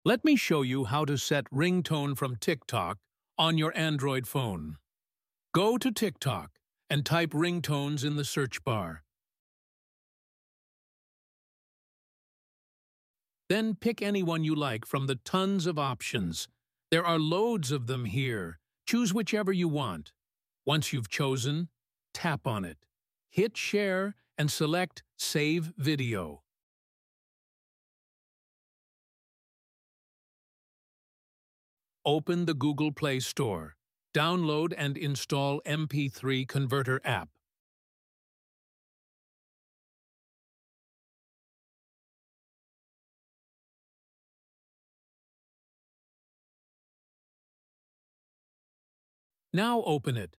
Let me show you how to set ringtone from TikTok on your Android phone. Go to TikTok and type ringtones in the search bar. Then pick anyone you like from the tons of options. There are loads of them here. Choose whichever you want. Once you've chosen, tap on it. Hit share and select Save Video. Open the Google Play Store. Download and install MP3 Converter app. Now open it.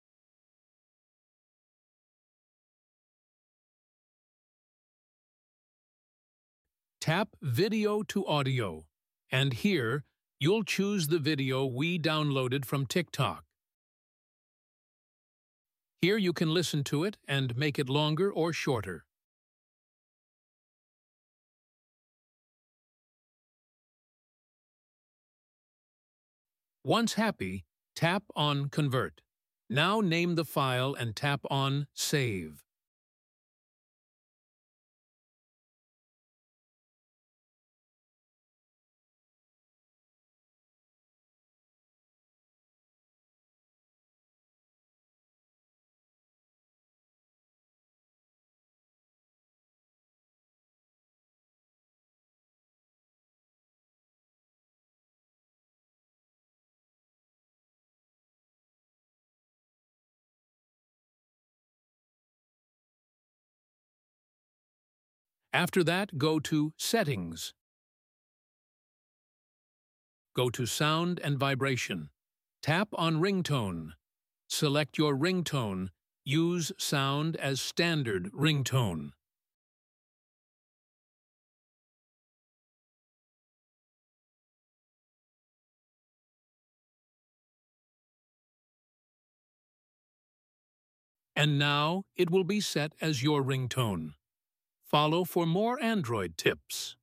Tap Video to Audio, and here you'll choose the video we downloaded from TikTok. Here you can listen to it and make it longer or shorter. Once happy, tap on Convert. Now name the file and tap on Save. After that, go to Settings. Go to Sound and Vibration. Tap on Ringtone. Select your ringtone. Use sound as standard ringtone. And now it will be set as your ringtone. Follow for more Android tips.